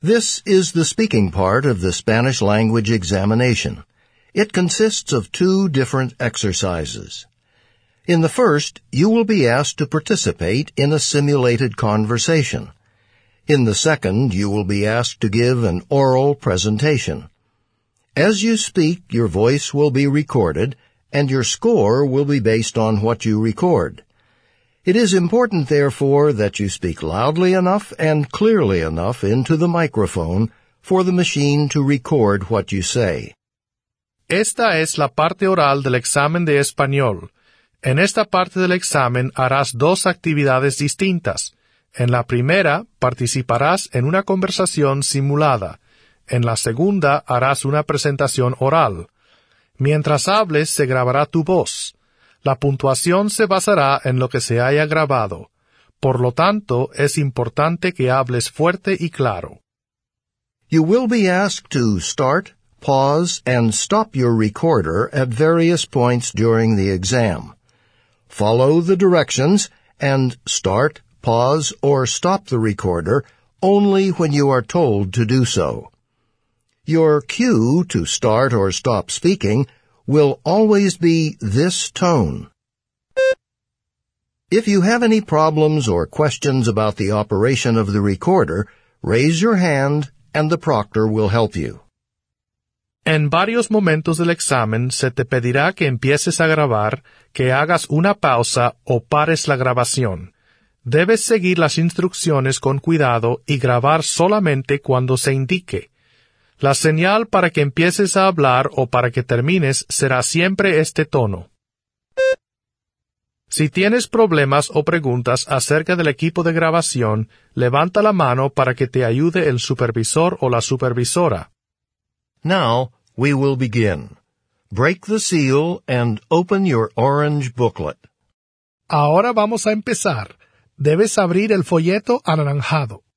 This is the speaking part of the Spanish language examination. It consists of 2 different exercises. In the first, you will be asked to participate in a simulated conversation. In the second, you will be asked to give an oral presentation. As you speak, your voice will be recorded, and your score will be based on what you record. It is important, therefore, that you speak loudly enough and clearly enough into the microphone for the machine to record what you say. Esta es la parte oral del examen de español. En esta parte del examen harás 2 actividades distintas. En la primera, participarás en una conversación simulada. En la segunda, harás una presentación oral. Mientras hables, se grabará tu voz. La puntuación se basará en lo que se haya grabado. Por lo tanto, es importante que hables fuerte y claro. You will be asked to start, pause, and stop your recorder at various points during the exam. Follow the directions and start, pause, or stop the recorder only when you are told to do so. Your cue to start or stop speaking will always be this tone. If you have any problems or questions about the operation of the recorder, raise your hand and the proctor will help you. En varios momentos del examen se te pedirá que empieces a grabar, que hagas una pausa o pares la grabación. Debes seguir las instrucciones con cuidado y grabar solamente cuando se indique. La señal para que empieces a hablar o para que termines será siempre este tono. Si tienes problemas o preguntas acerca del equipo de grabación, levanta la mano para que te ayude el supervisor o la supervisora. Now, we will begin. Break the seal and open your orange booklet. Ahora vamos a empezar. Debes abrir el folleto anaranjado.